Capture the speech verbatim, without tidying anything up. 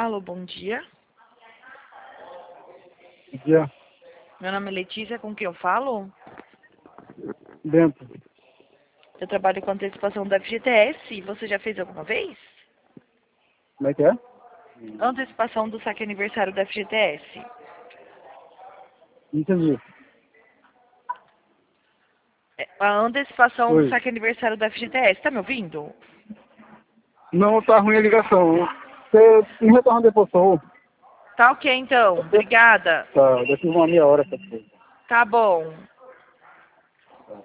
Alô, bom dia. Bom dia. Meu nome é Letícia, com quem eu falo? Dentro. Eu trabalho com antecipação da F G T S. Você já fez alguma vez? Como é que é? Antecipação do saque aniversário da F G T S. Entendi. É, a antecipação do Oi. saque aniversário da F G T S. Tá me ouvindo? Não tá ruim a ligação. Você me retorna depois, por favor? Tá ok, então. Obrigada. Tá, daqui uma meia hora. Tá. Tá bom.